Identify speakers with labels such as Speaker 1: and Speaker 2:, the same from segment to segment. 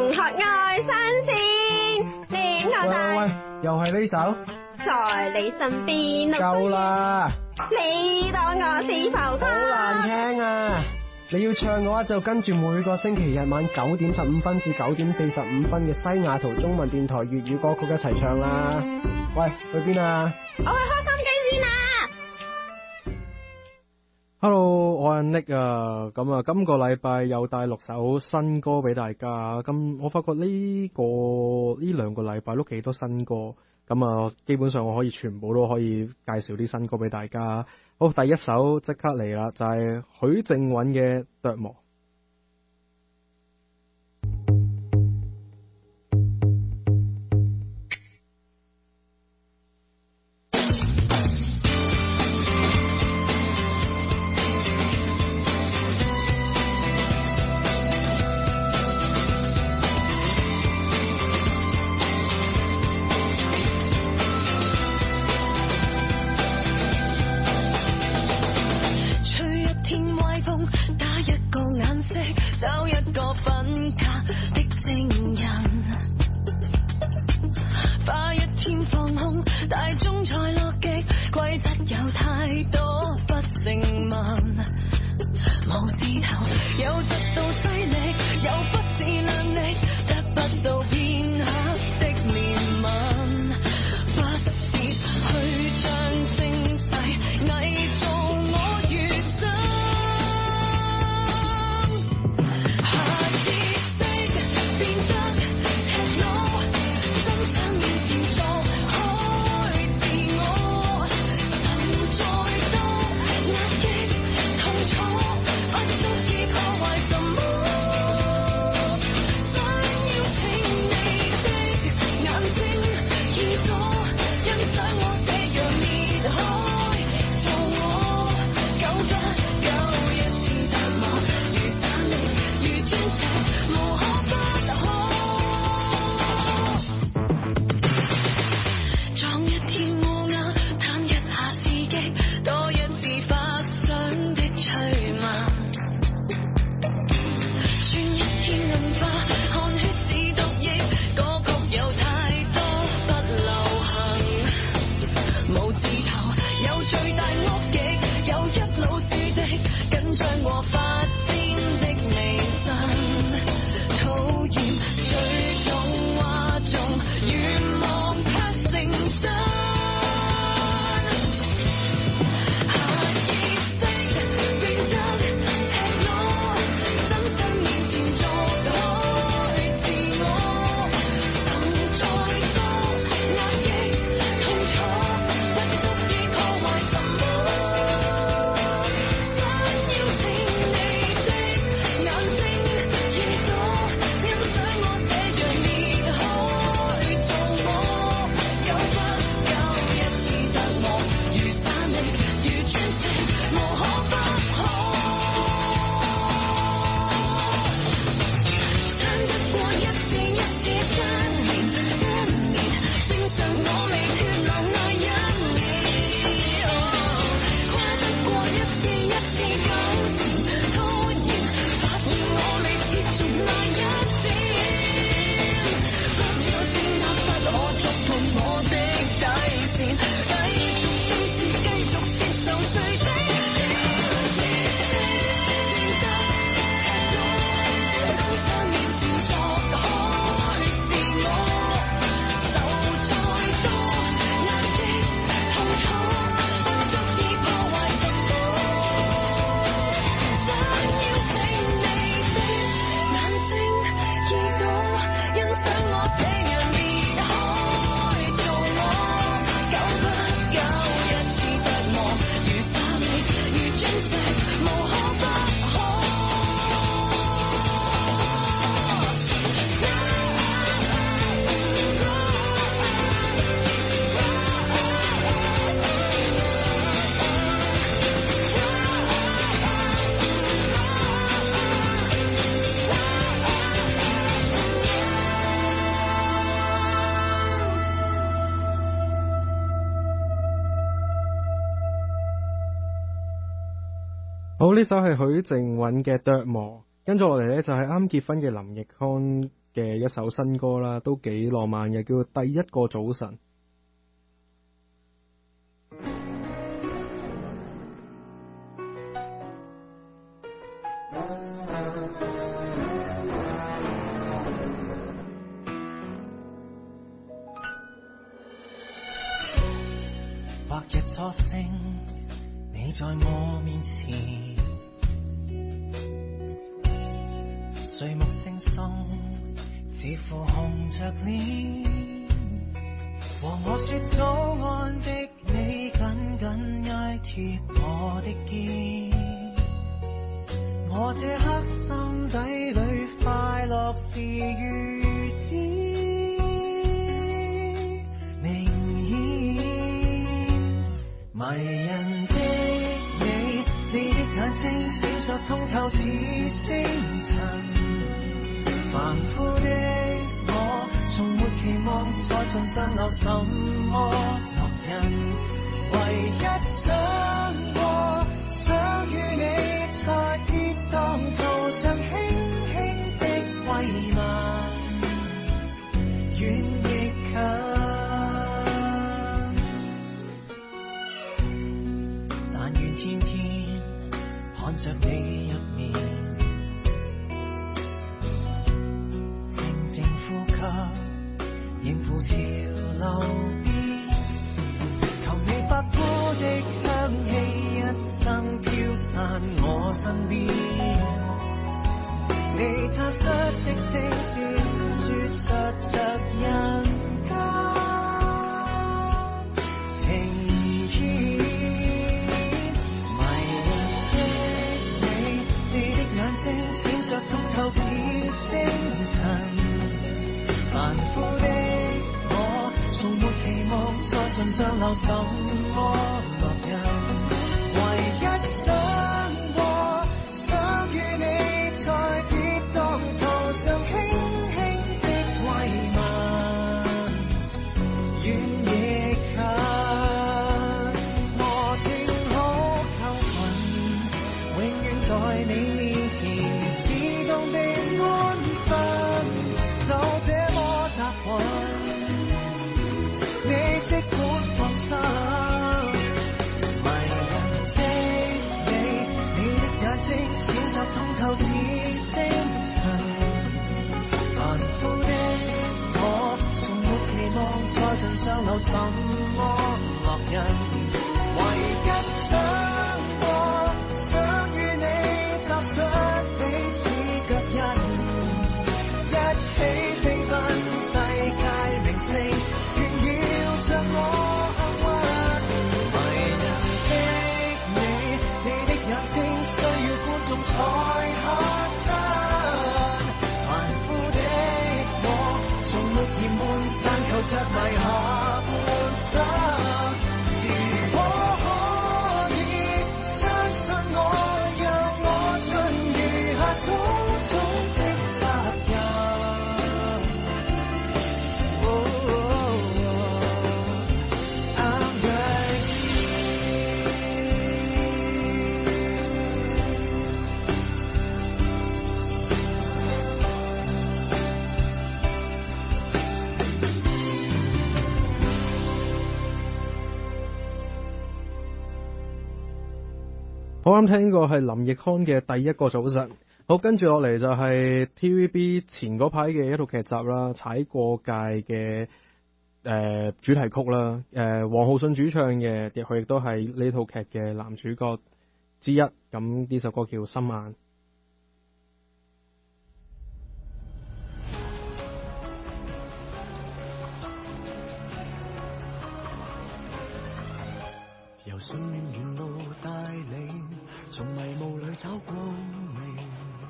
Speaker 1: 學愛新鮮，戀我在。
Speaker 2: 喂，又係呢首？
Speaker 1: 在你身邊。
Speaker 2: 夠啦！
Speaker 1: 你當我是浮誇？
Speaker 2: 好難聽啊！你要唱嘅話就跟住每個星期日晚9:15至9:45嘅西雅圖中文電台粵語歌曲一齊唱啦！喂，去邊啊？
Speaker 1: 我去開心機先啊！
Speaker 2: Hello， 我係 Nick 啊，咁啊，今個禮拜又帶6首新歌俾大家。咁我發覺呢兩個禮拜都幾多新歌，咁啊，基本上我可以全部都可以介紹啲新歌俾大家。好，第一首即刻嚟啦，就係許靖韻嘅《琢磨》。好，呢首係許靖韻嘅《琢磨》，跟住落嚟呢，就係啱結婚嘅林奕匡嘅一首新歌啦，都幾浪漫嘅，叫做《第一個早晨》。
Speaker 3: 白日初升，你在我面前，睡目惺忪，似乎紅着臉，和我說早安的你緊緊挨貼我的肩，我這刻心底裏快樂是如此明顯，迷人的你，你的眼睛閃爍通透似星辰，凡夫的我從沒期望在唇上留什麼烙印，唯一想過想與你在跌宕途上輕輕的慰問，遠亦近，但願天天看着你入眠，靜靜呼吸，應付潮流變，求你百般的香氣一生飄散我身邊，你踏出的聲線說述着人間情牽，迷人的你，你的眼睛閃爍通透似星辰，凡夫的我從沒期望在唇上留什麼烙印，唯一想過想與你在跌宕途上輕輕的慰問，遠亦近，我正好扣群，永遠在你面前自動地安分，就這麼踏運，你即管放心，迷人的你，你的眼睛閃爍通透似星辰，凡夫的我從沒期望在唇上留什麼烙印，唯一想過想與你踏上彼此腳印，一起飛奔世界名勝，炫耀着我幸運，迷人的你，你的眼睛需要觀眾才可親，凡夫的我從沒嫌悶，但求着迷下半生，如果可以相信我，讓我盡餘下種種的責任。I'm right here。
Speaker 2: 好啱聽過係林奕匡嘅《第一個早晨》。好，跟住落嚟就係 TVB 前嗰排嘅一套劇集啦，《踩過界》嘅主題曲啦。黃浩信主唱嘅，佢亦都係呢套劇嘅男主角之一。咁呢首歌叫《心眼》。
Speaker 3: 由信念沿路帶領，從迷霧裏找光明，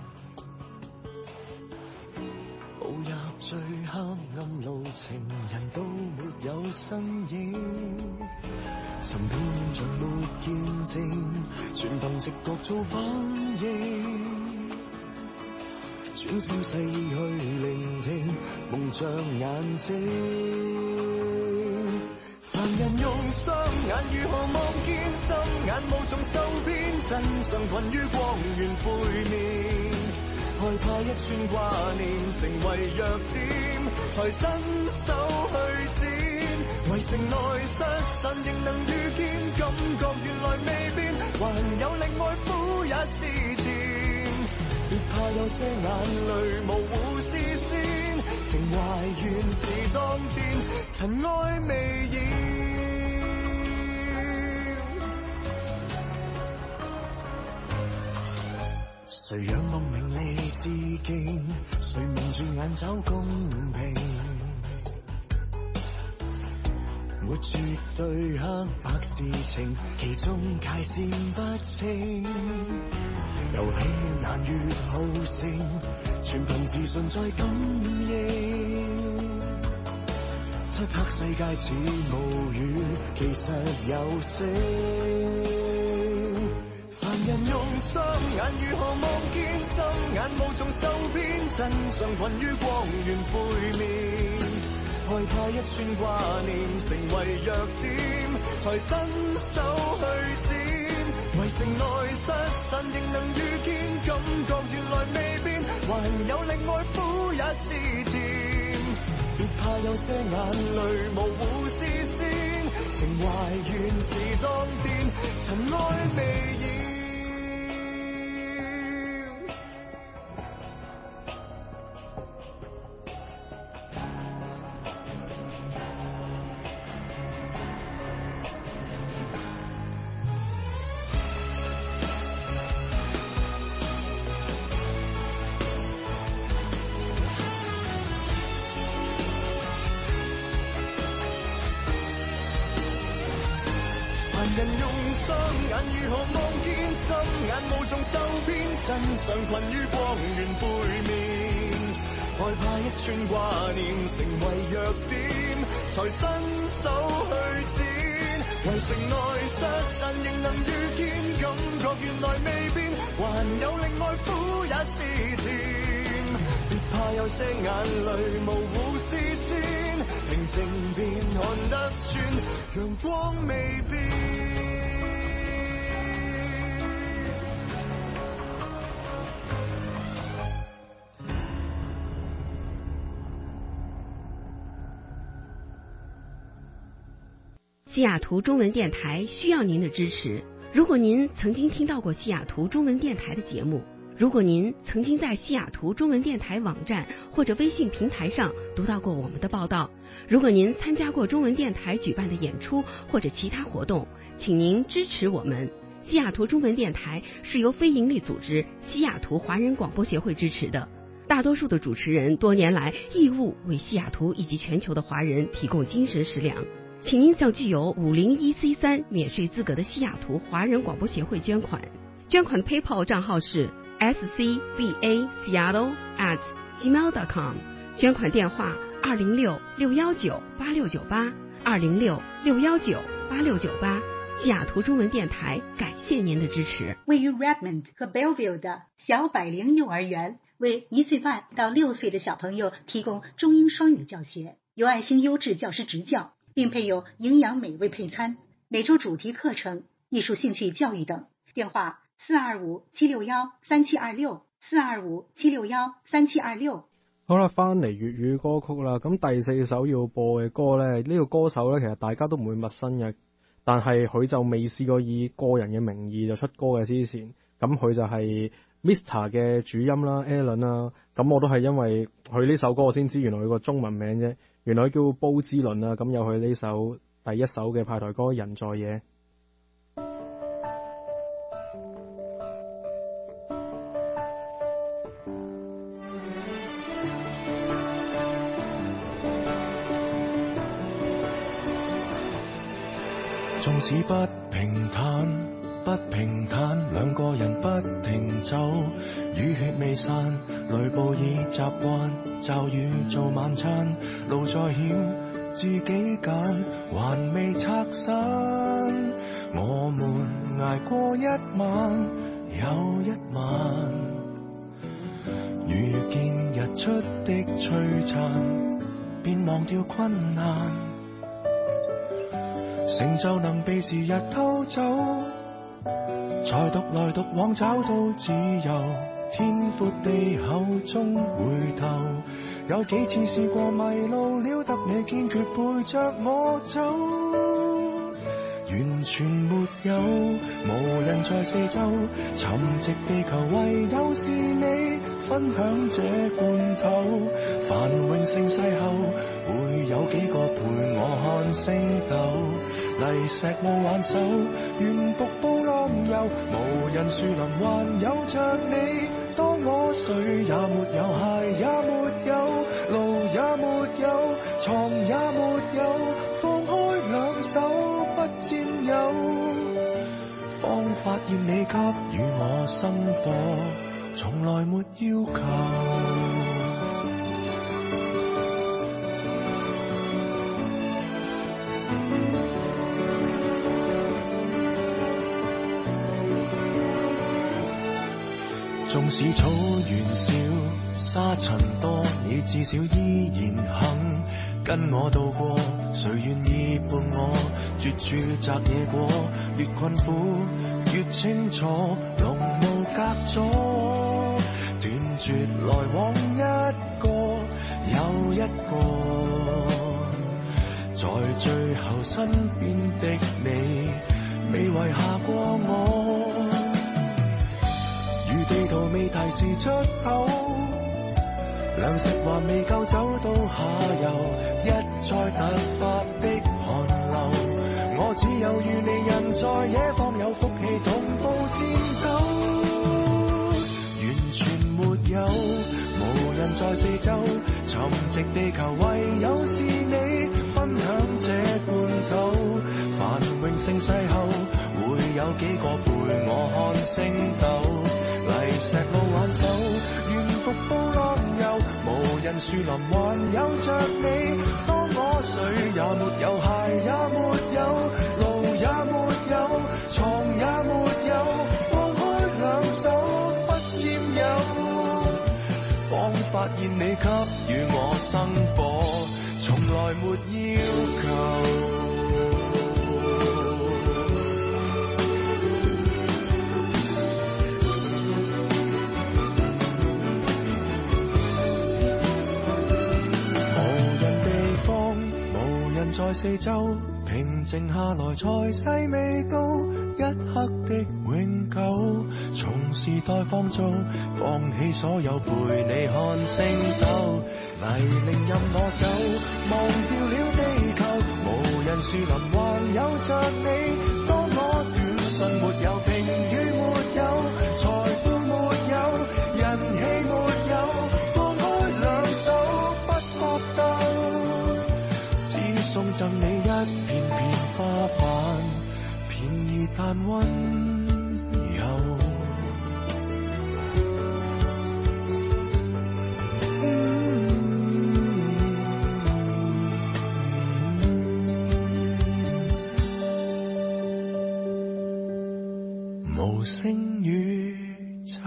Speaker 3: 步入最黑暗路程，人都沒有身影，尋遍現場沒見證，全憑直覺做反應，專心細意去聆聽，蒙着眼睛。凡人用雙眼如何望見心眼，無從受騙，真相困於光源背面，害怕一串掛念成為弱點，才伸手去剪，為城內失神仍能遇見，感覺原來未變，還有另愛撫也是甜，別怕有些眼淚模糊視線，情懷原自當電，塵埃未現。誰仰望名利致敬，誰蒙住眼找公平，沒絕對黑白事情，其中界線不清，遊戲難越好勝，全憑自信再感應，漆黑世界似無語，其實有聲，凡人用雙眼如何望見心眼無從受騙，真相困於光源背面，害怕一串掛念成為弱點，才伸手去剪，為城內失神仍能遇見，感覺原來未變，還有另愛撫也是甜，別怕有些眼淚模糊視線，情懷原自當電，塵埃未現。人用雙眼如何望見心眼無從受騙，真相困於光源背面，害怕一串掛念成為弱點，才伸手去剪，為城內失神仍能遇見，感覺原來未變，還有另愛撫也是甜，別怕有些眼淚模糊視線，平靜便看得穿，陽光未變。
Speaker 4: 西雅图中文电台需要您的支持。如果您曾经听到过西雅图中文电台的节目，如果您曾经在西雅图中文电台网站或者微信平台上读到过我们的报道，如果您参加过中文电台举办的演出或者其他活动，请您支持我们。西雅图中文电台是由非营利组织西雅图华人广播协会支持的，大多数的主持人多年来义务为西雅图以及全球的华人提供精神食粮。请您向具有501C3免税资格的西雅图华人广播协会捐款，捐款的 PayPal 账号是 scbaseattle@gmail.com， 捐款电话206-619-8698 206-619-8698。西雅图中文电台感谢您的支持。
Speaker 5: 位于 Redmond 和 Belleville 的小百灵幼儿园为1岁半到6岁的小朋友提供中英双语教学，由爱心优质教师执教，并配有营养美味配餐，每周主题课程、艺术兴趣教育等。电话425-761-3726 425-761-3726。
Speaker 2: 好啦，翻嚟粵語歌曲啦。咁第4首要播嘅歌呢，呢個歌手呢，其實大家都唔會陌生嘅，但係佢就未試過以個人嘅名義就出歌嘅之前。咁佢就係 Mr. 嘅主音啦 ，Alan 啦。咁我都係因為佢呢首歌我先知原來佢個中文名啫，原來佢叫煲之倫啦。咁有佢呢首第一首嘅派台歌《人在野》。
Speaker 3: 縱使不平坦，不平坦，兩個人不停走，雨血未散，雷暴已習慣，驟雨做晚餐，路再險自己揀，還未拆散，我們捱過一晚又一晚，遇見日出的璀璨，便忘掉困難，成就能被時日偷走，才獨來獨往找到自由， 天闊地厚終回頭，有幾次試過迷路了，得你堅決陪着我走，完全沒有，無人在四周，沉寂地球唯有是你分享這罐頭，繁榮盛世後會有幾個陪我看星斗，泥石路挽手，沿瀑布浪遊，無人樹林還有着你，當我誰也沒有，鞋也沒有，路也沒有，床也沒有，放開兩手不佔有，方發現你給予我生活，從來沒要求。縱使草原少，沙塵多，你至少依然肯跟我渡過。誰願意伴我絕處摘野果？越困苦越清楚，濃霧隔阻，斷絕來往一個又一個。在最後身邊的你，未遺下過我。地圖未提示出口，糧食還未夠走到下游，一再突發的寒流，我只有與你人在野方有福氣同步戰鬥，完全沒有，無人在四周，沉寂地球唯有是你分享這罐頭，繁榮盛世後會有幾個陪我看星斗，泥石路挽手，沿瀑布浪遊，無人樹林還有着你，當我誰也沒有，鞋也沒有，路也沒有，床也沒有，放開兩手不佔有，方發現你給予我生活，從來沒要求。在四周平靜下來，才細味到一刻的永久。從時代放縱，放棄所有陪你看星斗，泥濘任我走，忘掉了地球，無人樹林還有着你。當我短信沒有，評語沒有，財富沒有，人氣沒有，放開兩手不搏鬥，只送贈你一片片花瓣，便宜但溫柔。無聲宇宙。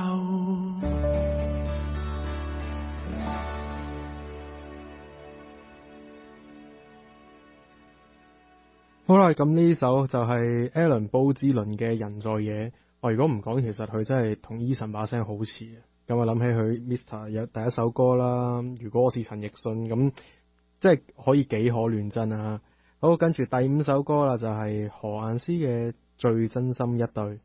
Speaker 2: 好啦，咁呢首就係 Alan 鮑之倫嘅《人在野》。我如果唔講，其實佢真係同 Eason 把聲好似啊。咁我諗起佢 Mr. 有第一首歌啦，如果我是陳奕迅，咁即係可以幾可亂真啊。好，跟住第5首歌啦，就係何雁詩嘅《最真心一對》。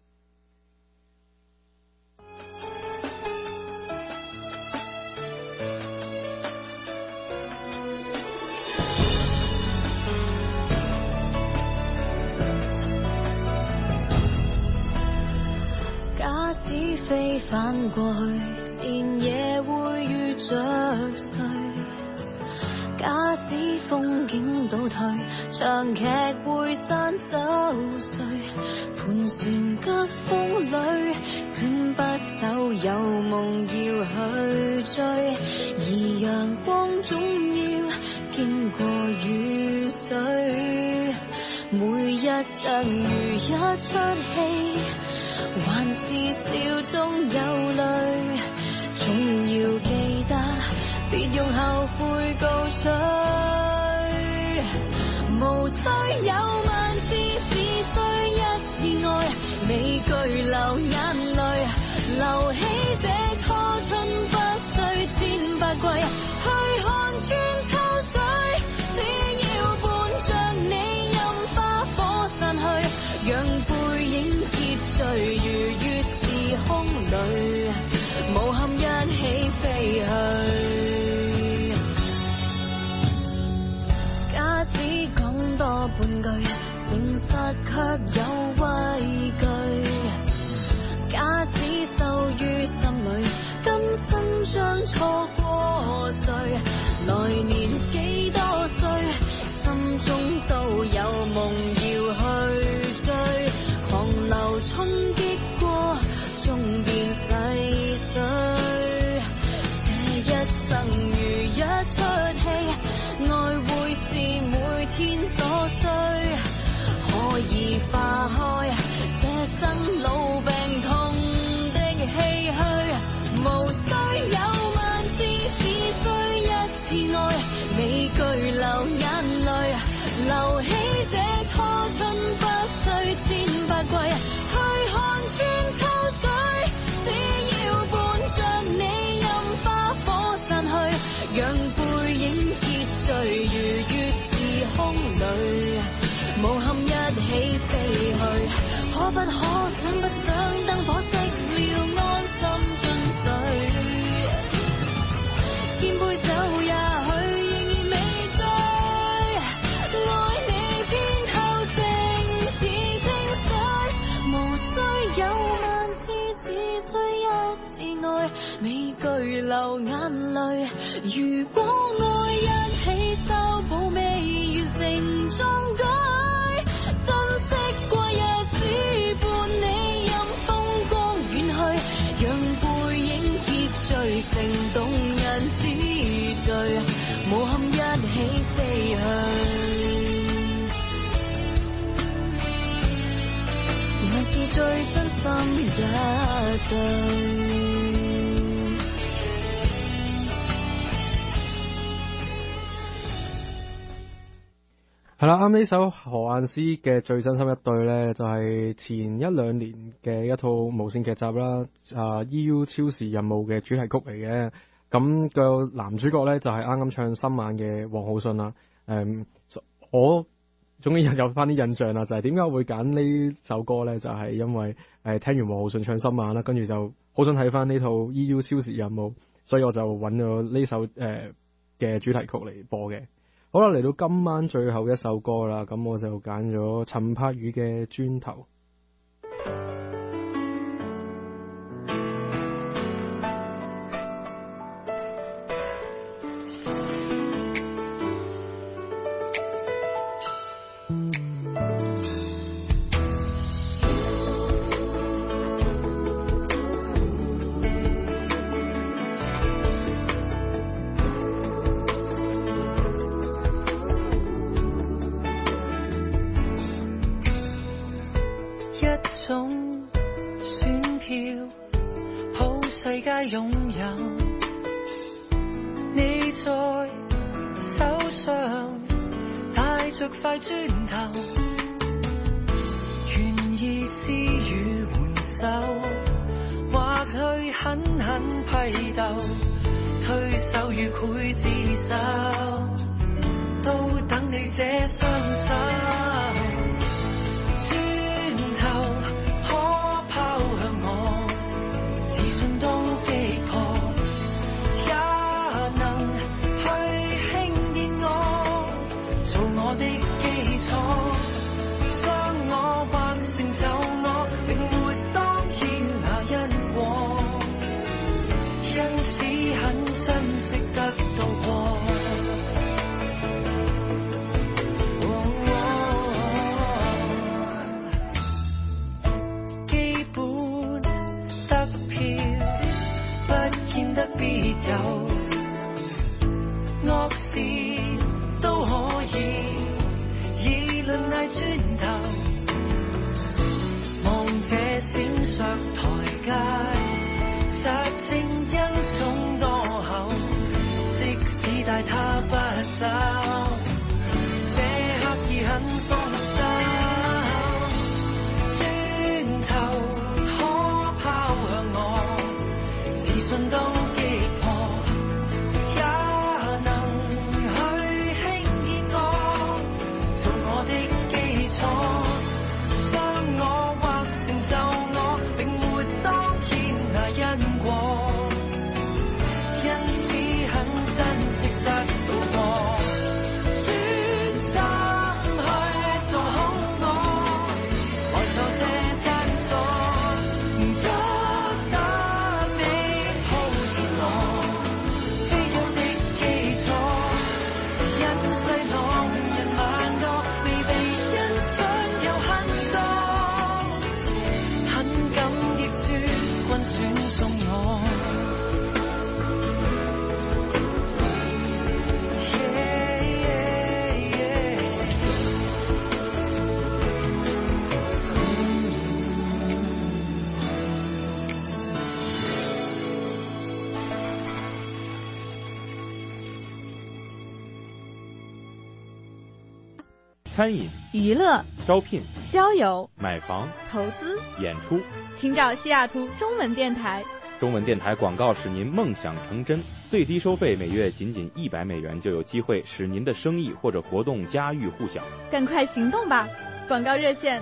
Speaker 6: 飛返過去，前夜會遇着誰？假使風景倒退，長劇會散走誰？盤旋急風裏，捲不走，有夢要去追，而陽光總要經過雨水，每一像如一出戲，還是笑中有淚，總要記得，別用後悔告吹。無需有萬次，只需一次愛，未懼流眼淚，留起這貴，去看穿秋水，只要伴着你任花火散去，讓背影結聚如月時空裏，無憾一起飛去。假使講多半句，誠實卻有畏懼。假使收於心裏，今生將錯過誰？來年幾多歲，心中都有夢要去追，狂流衝擊過，終變細水。這一生如一出戲，愛會是每天所需，可以化開這生老病痛的唏噓，無需有萬次，只需一次愛，美句流眼淚，留起這初春不需千百季，去看穿秋水，只要伴着你任花火散去，讓背影結聚如月時空裏，無憾一起飛去，可不可想不想燈火熄了安心進睡，見杯酒也許仍然未醉，愛你偏透情似清水，無需有萬次，只需一次愛，美句流眼淚，如果愛一起修補未完成壯舉，珍惜過日子，伴你任風光遠去，讓背影結聚成動人之最，無憾一起飛去，還是最真心一對。
Speaker 2: 係啦，啱呢首何雁詩嘅最真心一對呢，就係前一兩年嘅一套無線劇集啦，EU 超時任務嘅主題曲嚟嘅。咁個男主角呢，就係啱啱唱心眼嘅王浩信啦。我終於有翻啲印象啦，就係點解會揀呢首歌呢？就係因為聽完王浩信唱心眼啦，跟住就好想睇翻呢套 EU 超時任務，所以我就揾咗呢首嘅主題曲嚟播嘅。好啦，嚟到今晚最後一首歌啦，咁我就揀咗陳柏宇嘅磚頭。
Speaker 3: 擁有你在手上，帶着塊磚頭，願意施予援手，或去狠狠批鬥，推手與劊子手，都等你這雙手。信都擊破，也
Speaker 7: 餐饮、
Speaker 8: 娱乐、
Speaker 7: 招聘、
Speaker 8: 交友、
Speaker 7: 买房、
Speaker 8: 投资、
Speaker 7: 演出，
Speaker 8: 请找西雅图中文电台。
Speaker 7: 中文电台广告使您梦想成真，最低收费每月仅$100就有机会使您的生意或者活动家喻户晓。
Speaker 8: 赶快行动吧！广告热线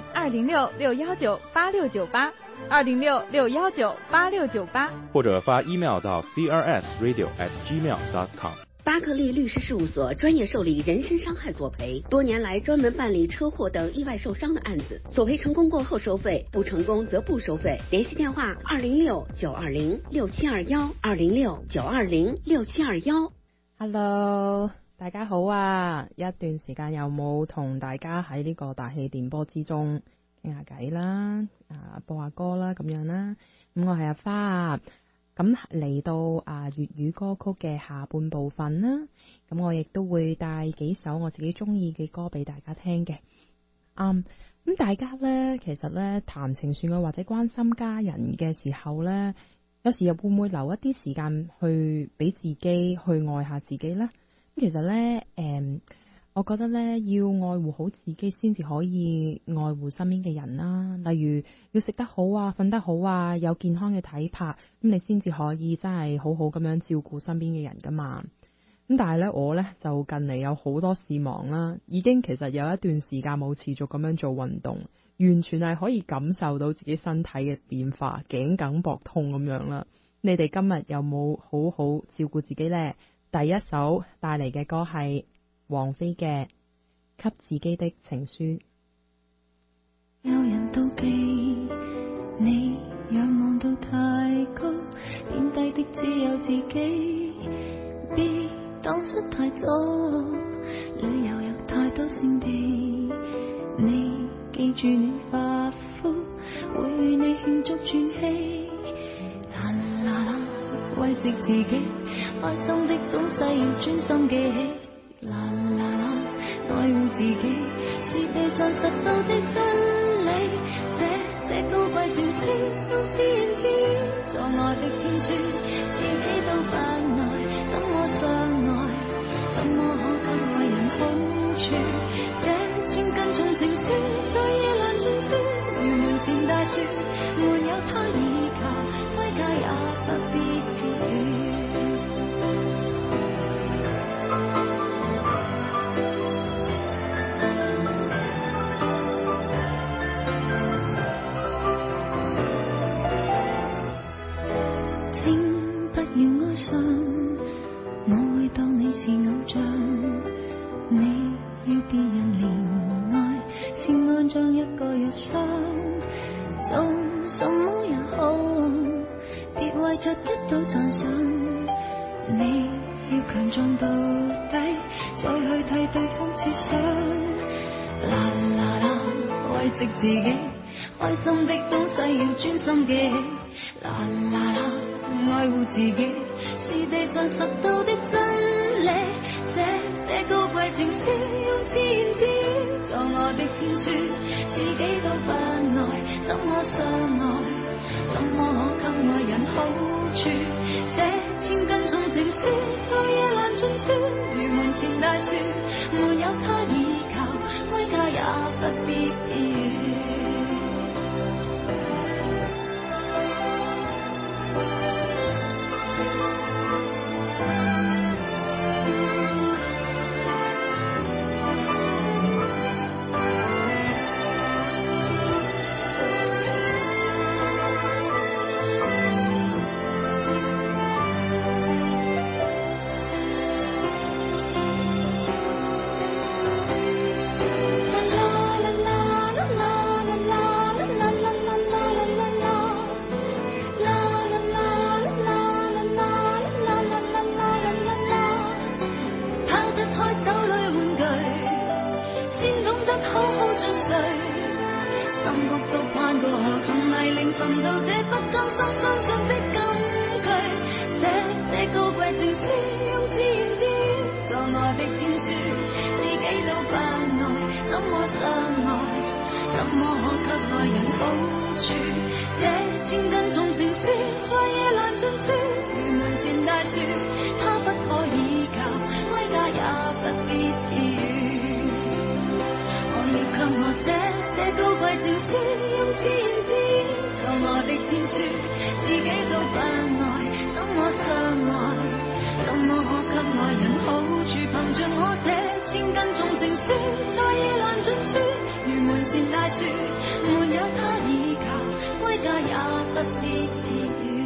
Speaker 8: 206-619-8698，206-619-8698，
Speaker 7: 或者发 email 到 crsradio@gmail.com。
Speaker 4: 巴克利律师事务所专业受理人身伤害索赔，多年来专门办理车祸等意外受伤的案子，索赔成功过后收费，不成功则不收费。联系电话206-920-6721，206-920-6721。
Speaker 9: Hello， 大家好啊！一段時間有冇同大家喺呢個大氣電波之中傾下偈啦，播下歌啦咁樣啦。咁我係阿花啊。咁嚟到粵語歌曲嘅下半部分啦，咁我亦都會帶幾首我自己中意嘅歌俾大家聽嘅。咁大家呢，其實呢，談情說愛或者關心家人嘅時候呢，有時又會唔會留一啲時間去俾自己去愛下自己呢？其實呢，我覺得呢，要愛護好自己先至可以愛護身邊嘅人啦。例如要食得好啊，瞓得好啊，有健康嘅體魄，咁你先至可以真係好好咁樣照顧身邊嘅人噶嘛。咁但係呢，我呢就近嚟有好多事忙啦，已經其實有一段時間冇持續咁樣做運動，完全係可以感受到自己身體嘅變化，頸梗膊痛咁樣啦。你哋今日有冇好好照顧自己呢？第一首帶嚟嘅歌係王菲嘅《給自己的情書》。
Speaker 6: 有人妒忌你仰望到太高，貶低的只有自己，別當失太早，旅遊有太多勝地，你記住你發膚會與你慶祝轉氣，啦啦啦慰藉自己，開心的東西要專心記起，啦啦啦愛護自己是地上實到的真理，這高貴情書用自然之在我的天書，自己都不愛怎麼相愛，怎麼可給愛人好處，這千斤重情書在夜闌盡處，如門前大樹沒有他倚靠，歸家也不必撇雨。我會當你是偶像，你要別人憐愛，是愛像一個藥箱，做什麼也好，別為着得到讚賞，你要強壯到底，再去替對方設想，啦啦啦慰藉自己，開心的東西要專心記起，啦啦啦愛護自己是地上實到的真理，這高貴情書用自然之在我的天書，自己都不愛怎麼相愛，怎麼可給愛人好處，這千斤重情書在夜闌盡處，如門前大樹沒有他倚靠，歸家也不必避雨。 小書，用自言自語藏來的天書，自己都不愛，怎麼相愛？怎麼可給愛人好處？憑着我這千斤重情書，在意難盡處，如門前大樹，沒有他倚靠，歸家也不必跌雨。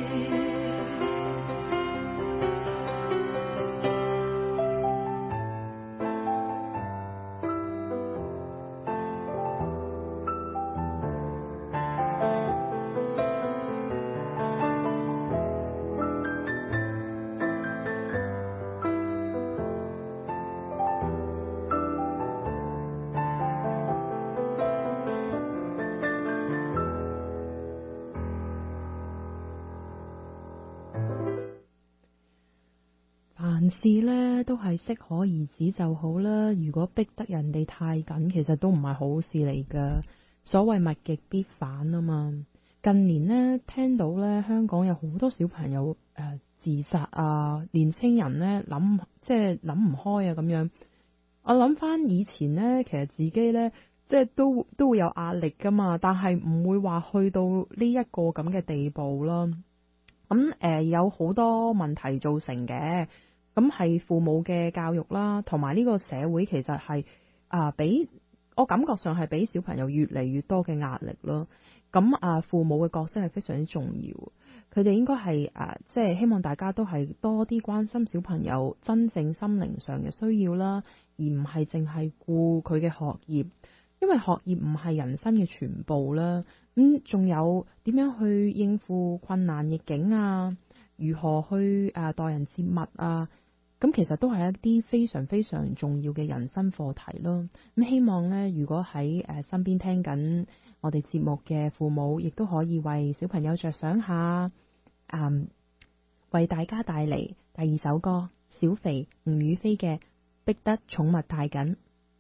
Speaker 9: 凡事呢都係適可而止就好啦，如果逼得人哋太緊，其實都唔係好事嚟噶。所謂物極必反啊嘛。近年呢，聽到呢香港有好多小朋友自殺啊，年青人呢諗唔開啊咁樣。我諗翻以前呢，其實自己呢即係都會有壓力噶嘛，但係唔會話去到呢一個咁嘅地步啦。咁有好多問題造成嘅。咁係父母嘅教育啦，同埋呢個社會其實係俾我感覺上係俾小朋友越嚟越多嘅壓力咯。咁父母嘅角色係非常之重要，佢哋應該係即係希望大家都係多啲關心小朋友真正心靈上嘅需要啦，而唔係淨係顧佢嘅學業，因為學業唔係人生嘅全部啦。仲有點樣去應付困難逆境啊？如何去待人接物啊？咁其實都係一啲非常非常重要嘅人生課題咯。咁希望呢，如果喺身邊聽緊我哋節目嘅父母，亦都可以為小朋友着想下，為大家帶嚟第二首歌，小肥吳雨霏嘅《逼得寵物太緊》。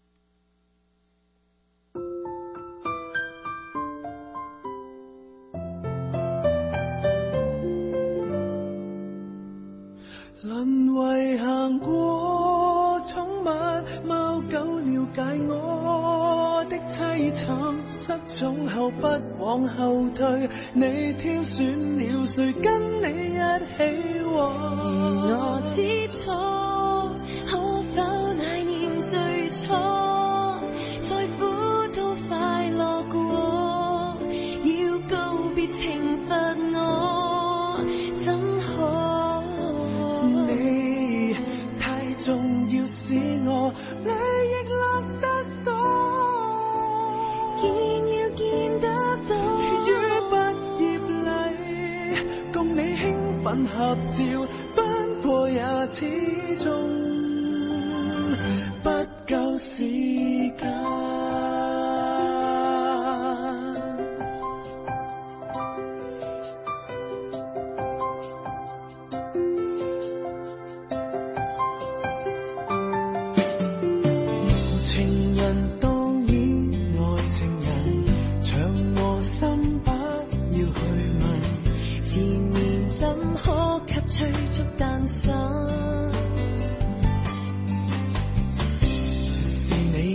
Speaker 3: 淪為行過寵物貓狗，了解我的凄慘，失寵後不往後退，你挑選了誰跟你一起玩？
Speaker 6: 而我知錯，可否乃念最初，再苦都快樂過，要告別懲罰我，怎可？
Speaker 3: 你太重要使我利益落得多，
Speaker 6: 見要見得到，
Speaker 3: 於畢業禮共你興奮合照，不過也始終不夠時間。你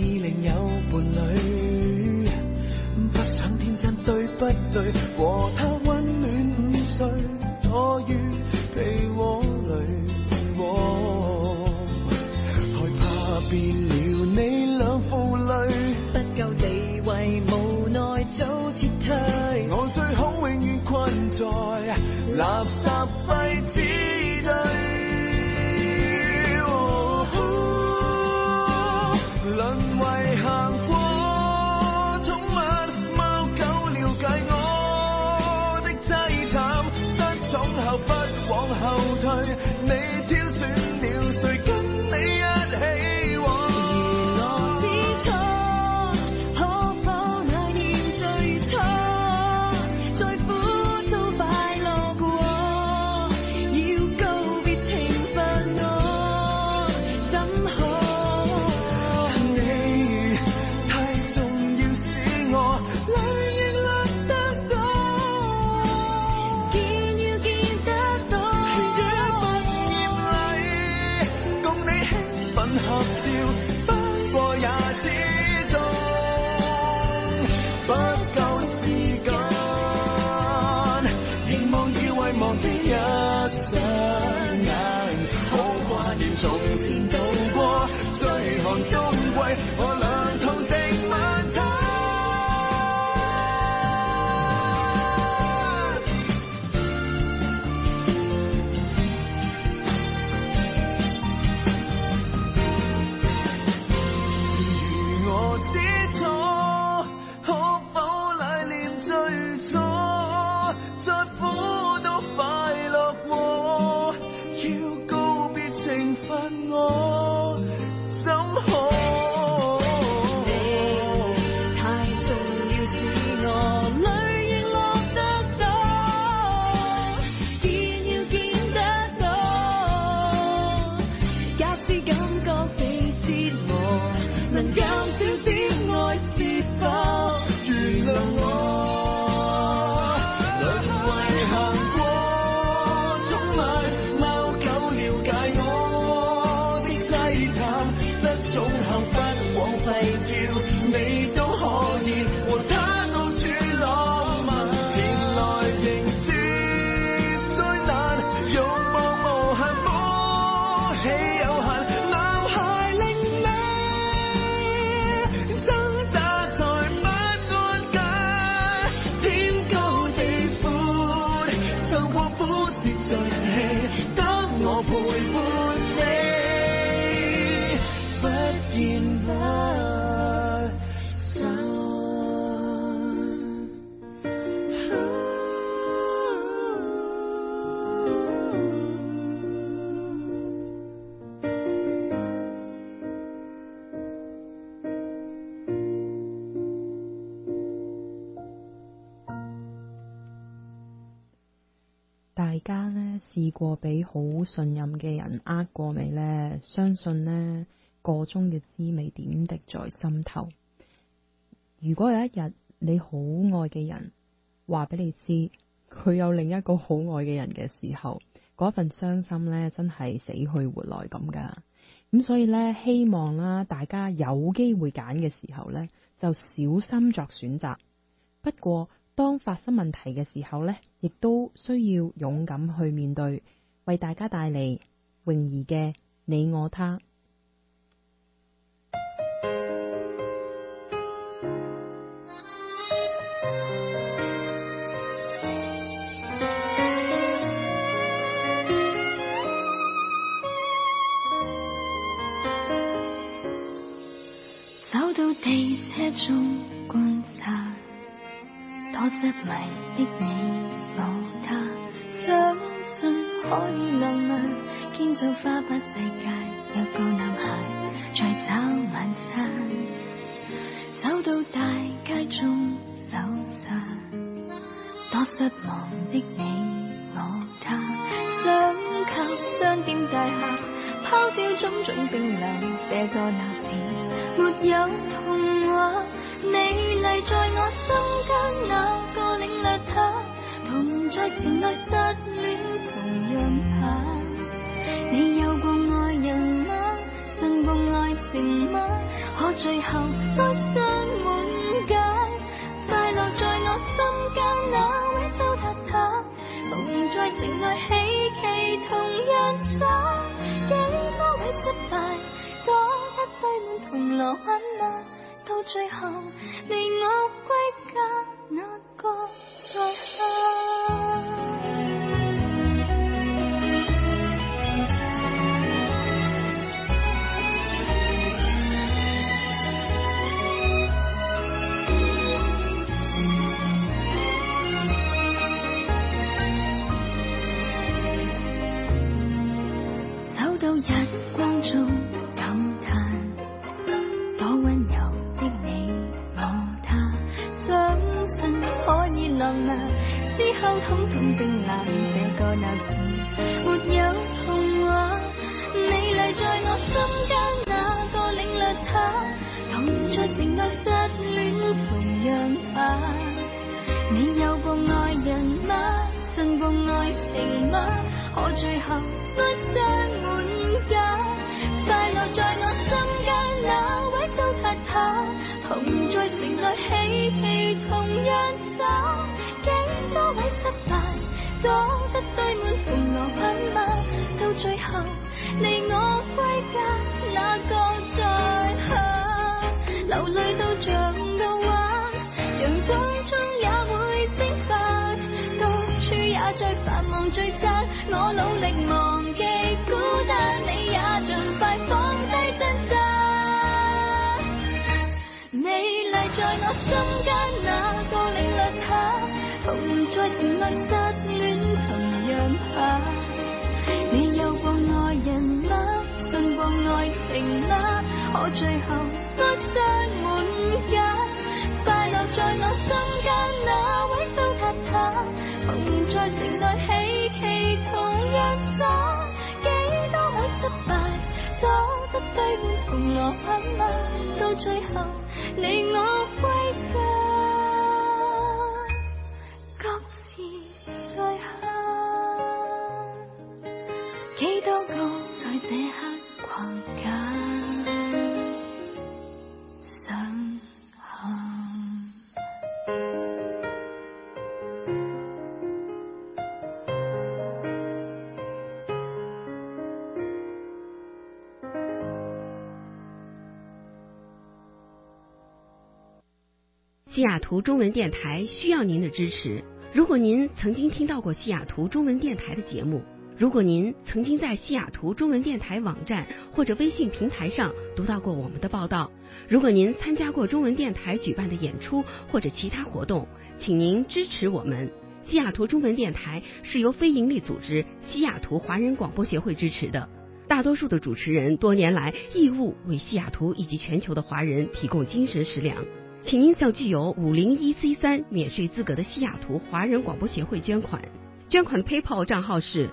Speaker 3: 從前度過最寒冬季，我倆同席晚餐。如我知錯，可否乃念最初，再苦都快樂過，要告別懲罰我，怎可？
Speaker 6: 你太重要是我淚亦落得多，見要見得多，假使感覺被折磨，能減少啲愛是否
Speaker 3: 原諒我，淪為行過寵物貓狗，了解我的凄慘，得寵後不枉費叫你都可以和他到處浪漫，前來迎接災難，欲望無限，福氣有限，男孩令你掙扎才不安解，天高地闊，受過苦是最氣，得我陪伴你，不見不散。
Speaker 9: 大家呢試過俾好信任嘅人呃過未呢？相信呢個中嘅滋味點滴在心頭。如果有一日你好愛嘅人話俾你知佢有另一個好愛嘅人嘅時候，嗰份傷心呢真係死去活來咁噶。咁所以呢，希望啦，大家有機會揀嘅時候呢，就小心作選擇。不過當發生問題嘅時候呢，亦都需要勇敢去面對，為大家帶嚟泳兒嘅你我他。
Speaker 6: 走到地車中觀察，多執迷的你我他，相信可以浪漫，建造花不世界，有個男孩在找晚餐，走到大街中搜查，多失望的你我他，想靠商店大廈拋掉種種冰冷，這個鬧市沒有童話，美麗在我心間，那個領略它，同在城內失戀同樣怕。你有過愛人嗎？信過愛情嗎？可最後不相滿解，快樂在我心間，那位糟蹋它，同在城內希冀同樣傻。幾多位失敗，躲得堆滿銅鑼灣嗎？到最後離我歸家，那個在下。走到日光中感嘆，多溫柔的你我他，相信可以浪漫，之後統統冰冷，這個鬧市沒有童話，美麗在我心間，那個領略它，同在城內失戀同樣怕。你有過愛人嗎？信過愛情嗎？可最後愛上滿假，快樂在我心間，那位糟蹋他，同在城內希冀同樣傻。幾多位失敗，躲得堆滿銅鑼灣嗎？到最後離我停啦，可最後愛上滿假，快樂在我心間那位糟蹋他，同在城內喜氣同一耍，幾多位失敗，躲得對換逢我很嗎？到最後你我歸家，各自在下，幾多個在這刻框架想喊。
Speaker 4: 西雅图中文电台需要您的支持。如果您曾经听到过西雅图中文电台的节目，如果您曾经在西雅图中文电台网站或者微信平台上读到过我们的报道，如果您参加过中文电台举办的演出或者其他活动，请您支持我们。西雅图中文电台是由非营利组织西雅图华人广播协会支持的，大多数的主持人多年来义务为西雅图以及全球的华人提供精神食粮。请您向具有501C3免税资格的西雅图华人广播协会捐款，捐款的 PayPal 账号是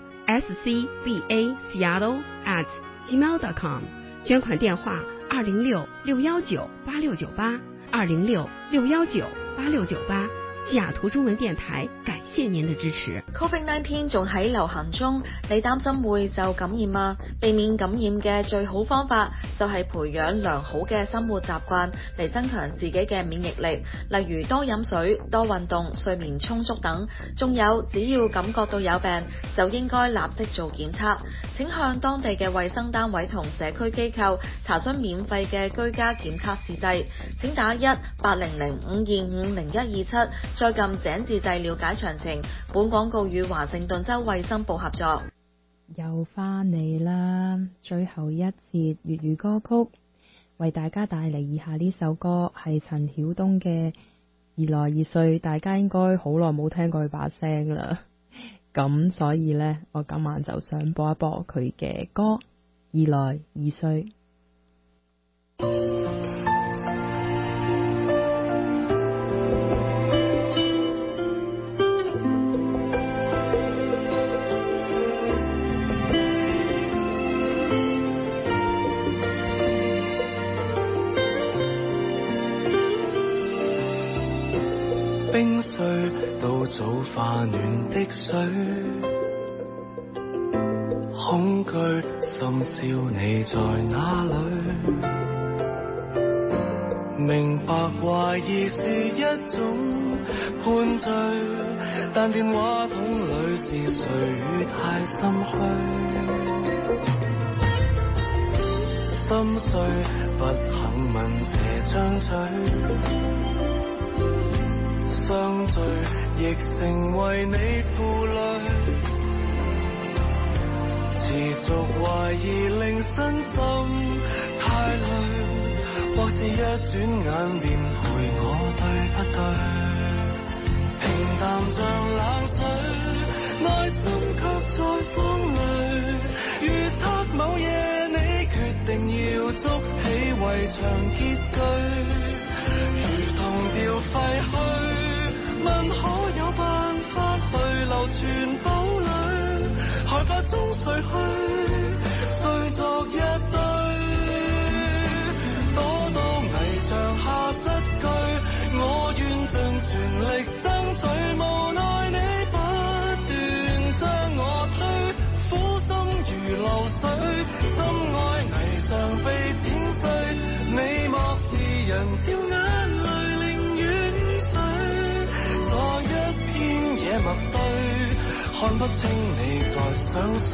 Speaker 4: scbaseattle@gmail.com， 捐款电话206-619-8698 206-619-8698。西雅圖中文電台感謝您的支持。
Speaker 10: Covid-19 仲喺流行中，你擔心會受感染嗎？避免感染嘅最好方法就係培養良好嘅生活習慣嚟增強自己嘅免疫力，例如多飲水、多運動、睡眠充足等。仲有，只要感覺到有病，就應該立即做檢測。請向當地嘅衛生單位同社區機構查詢免費嘅居家檢測試劑。請打1-800-525-0127。再撳井字掣了解詳情。本廣告與華盛頓州衛生部合作。
Speaker 9: 又返嚟啦，最後一節粵語歌曲，為大家帶嚟以下呢首歌，係陳曉東嘅《二來二歲》，大家應該好耐冇聽過佢把聲啦。咁所以呢，我今晚就想播一播佢嘅歌《二來二歲》。
Speaker 3: 冰碎到早化暖的水，恐懼深宵你在哪裏？明白懷疑是一種判罪，但電話筒裏是誰與太心虛？心碎不肯吻這張嘴，相聚亦成為你負累，持續懷疑令身心太累，或是一轉眼便陪我對不對？平淡像冷水，內心卻在慌淚，預測某夜你決定要築起圍牆結句，如同掉廢墟，問可有辦法去流傳堡壘，害怕中睡去，碎作一堆，躲到危牆下失據，我願盡全力爭取，無奈你不斷將我推，苦心如流水，心愛危常被剪碎，你漠視人掉眼淚寧願睡，在一片野默對，看不清你在想誰。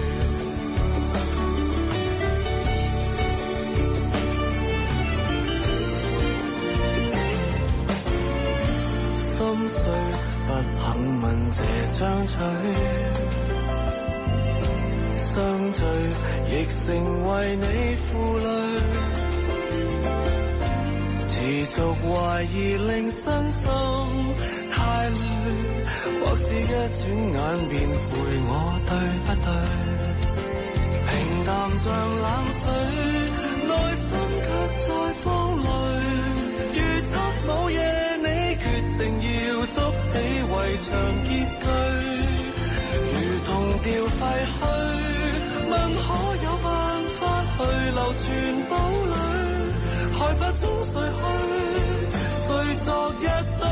Speaker 3: 心碎不肯吻這張嘴，相聚亦成為你負累，持續懷疑令身心太累，或是一轉眼便陪我對不對？平淡像冷水， 害怕沖睡去，誰作一堆，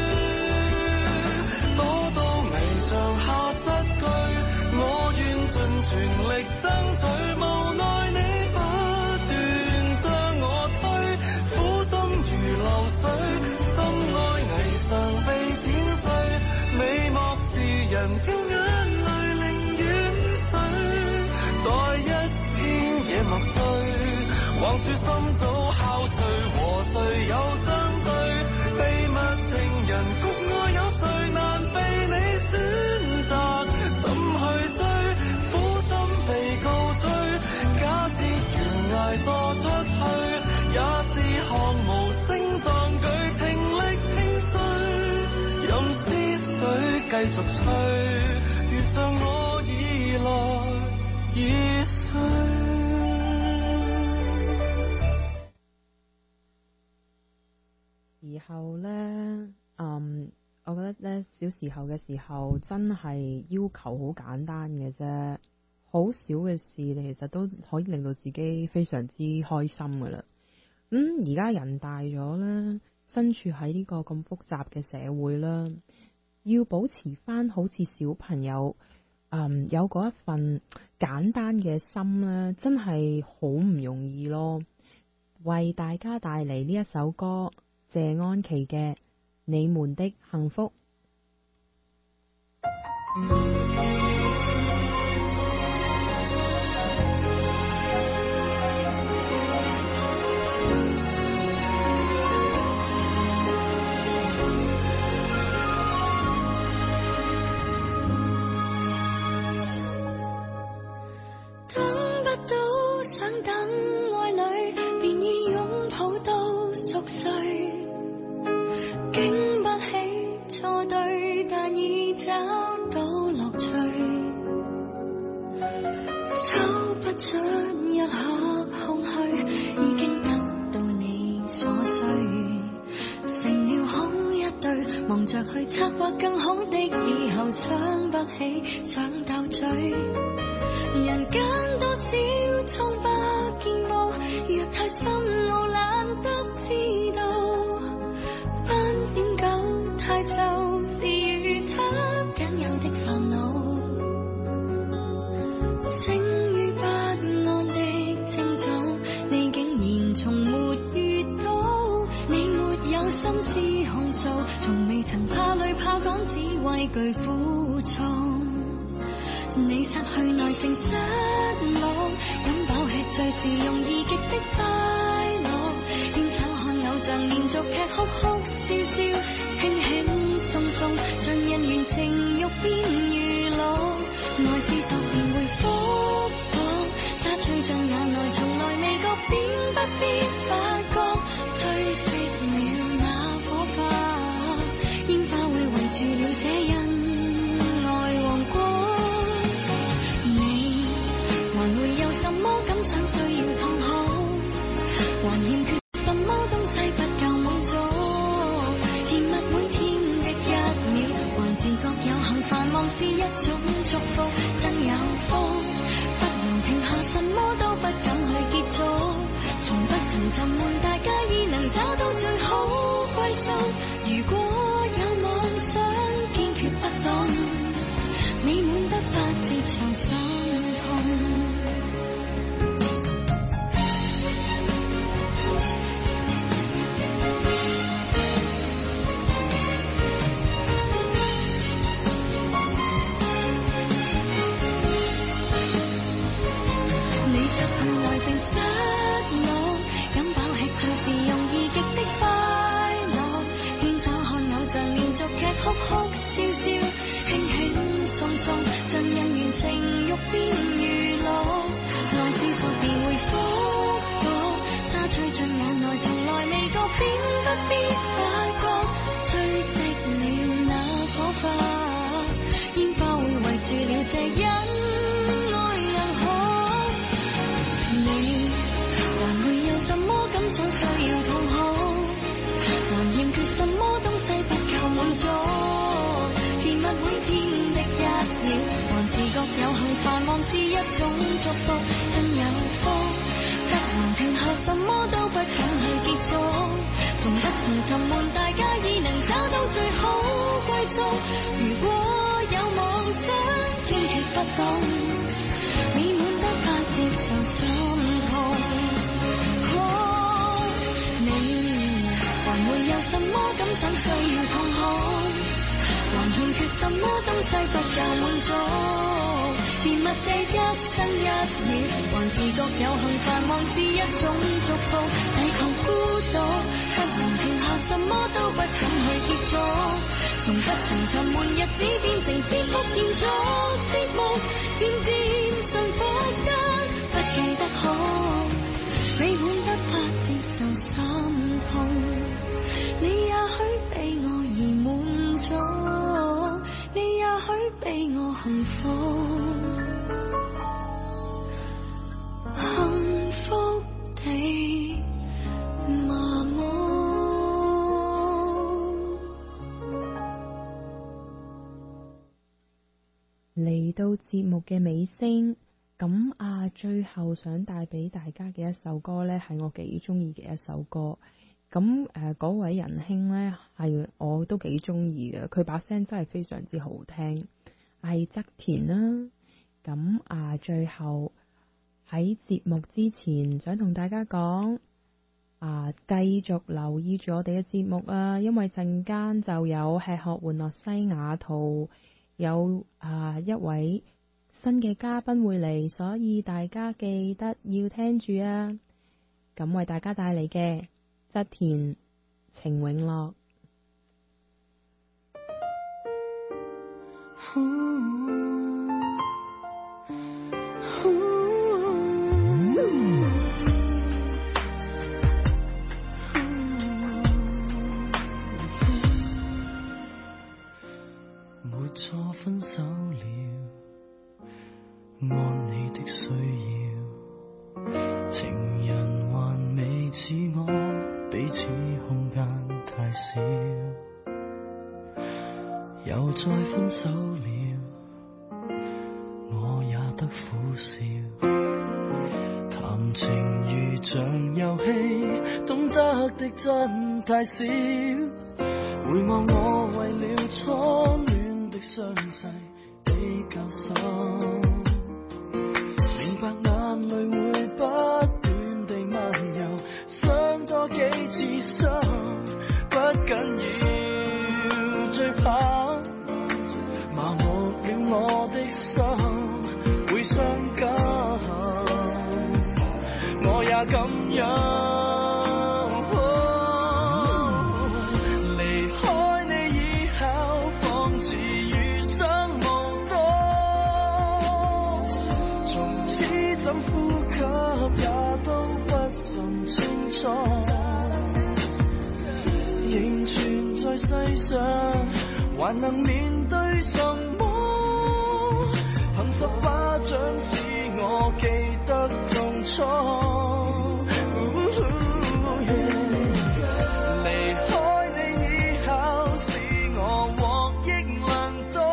Speaker 3: 躲到危牆下失據，我願盡全力爭取，無奈你不斷將我推，苦心如流水，心愛危常被剪碎，你漠視人的眼淚寧願水，在一片野麥堆，橫豎心早敲碎，和誰有相對？秘密情人局外有誰難被你選擇？怎去追？苦心被告吹，假設懸崖墮出去，也是項無聲壯舉，聽力聽碎，任思緒繼續吹，如像我已來已碎。
Speaker 9: 時候呢，我覺得呢，小時候嘅時候真係要求好簡單嘅啫，好少嘅事其實都可以令到自己非常之開心噶啦。而家人大咗啦，身處喺呢個咁複雜嘅社會啦，要保持翻好似小朋友有嗰一份簡單嘅心呢，真係好唔容易咯。為大家帶嚟呢一首歌，謝安琪嘅《你們的幸福》。
Speaker 6: 等不到想等愛侶，便已擁抱到熟睡，經不起錯對，但已找到樂趣，抽不出一刻空虛，已經得到你所需，成了好一對，忙着去策劃更好的以後，想不起想鬥嘴，人間多少瘡疤見報，若太深奧懶得知道，斑點狗太皺是與他僅有的煩惱，醒於不安的症狀，你竟然從沒遇到，你沒有心思控訴，從未曾怕累怕趕，只畏懼苦衷，你失去耐性失望，飲飽吃醉是容易極的快樂，應找看偶像連續劇哭哭笑笑，輕輕鬆鬆，將恩怨情慾變娛樂，愛是十年回復過，他吹進眼內從來未覺，便不必發覺，吹熄了那火花，煙花會圍住了這恩愛王國。還會有什麼感想需要痛哭，還欠缺什麼東西不夠滿足，甜蜜每天的一秒，還自覺有幸繁忙是一種祝福，真有福，不能停下，什麼都不敢去結束，從不曾沉悶，大家已能找到最好歸宿，如果有妄想堅決不動，美滿得不接受心痛。 世不夠滿足，甜蜜這一生一秒，還自覺有幸繁忙是一種祝福，抵抗孤獨，不能停下，什麼都不肯去結束，從不曾沉悶日子變成節目延續，節目漸漸順服得不記得好，美滿得不接受心痛，你也許被我而滿足，你也許被我幸福，幸福地麻木。
Speaker 9: 嚟到節目嘅尾聲，咁最後想帶俾大家嘅一首歌呢，係我幾中意嘅一首歌。咁嗰位仁兄呢，係我都幾中意嘅，佢把聲真係非常之好聽，係側田啦。咁最後喺節目之前，想同大家講繼續留意住我哋嘅節目啊，因為陣間就有吃喝玩樂西雅圖有一位新嘅嘉賓會嚟，所以大家記得要聽住啊！咁為大家帶嚟嘅側田程永樂。
Speaker 3: 沒錯，分手了，按你的需要，情人還未似我，彼此空間太少，又再分手了，我也得苦笑，談情如像遊戲，懂得的真太少，回望我為了初戀的傷勢比較深，明白眼淚會不斷地漫遊，傷多幾次傷不緊要，最怕麻木了我的心會傷感，我也咁樣。仍存在世上，還能面對什麼？憑十巴掌使我記得痛楚。離開你以後，使我獲益良多。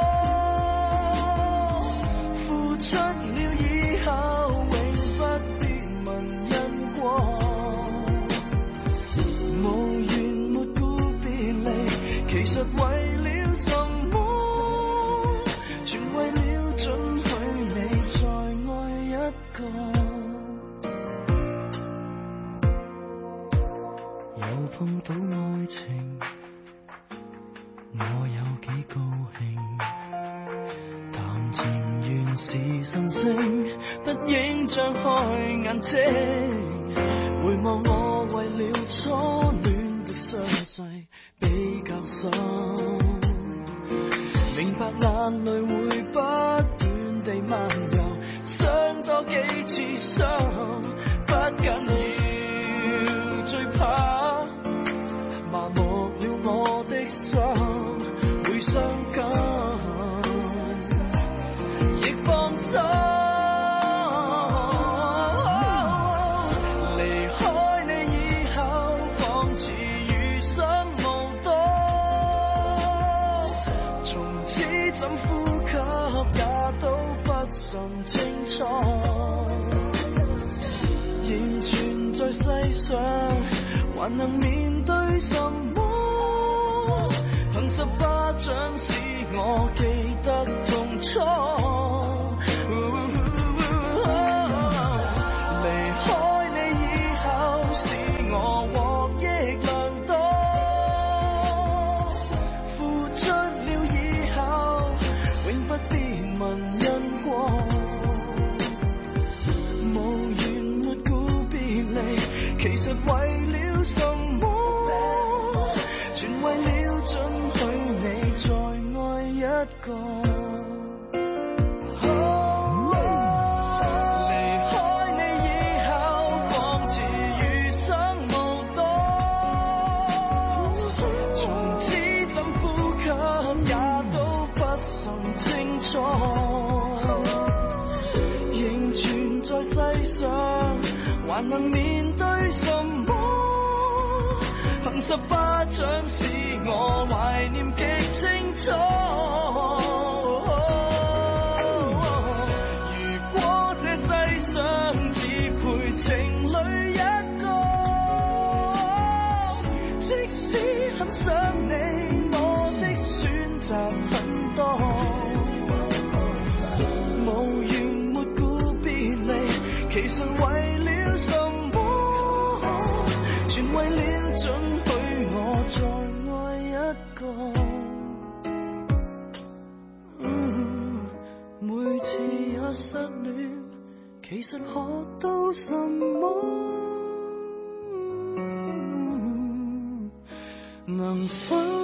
Speaker 3: 付出了以後，永不必問因果。其實為了什麼？全為了准許你再愛一個。又碰到愛情，我有幾高興。談情原是神聖，不應張開眼睛。回望我為了初戀的傷勢比較深，明白眼淚會不斷地漫遊，傷多幾次傷不緊要，最怕麻木了我的心會傷感，亦放心。仍存在世上，還能面對什麼？憑十巴掌使我記得痛楚。離開你以後，使我獲益良多。付出了以後， 個。離開你以後，仿似餘生無多。從此怎呼吸也都不甚清楚。仍存在世上，還能面對什麼？憑10巴掌使我懷念極清楚。如果這世上只配情侶一個，即使很想你，我的選擇很多。無緣沒故別離，其實為了什麼？全為了准許我再愛一個。每次也失戀，其實學到什麼？能否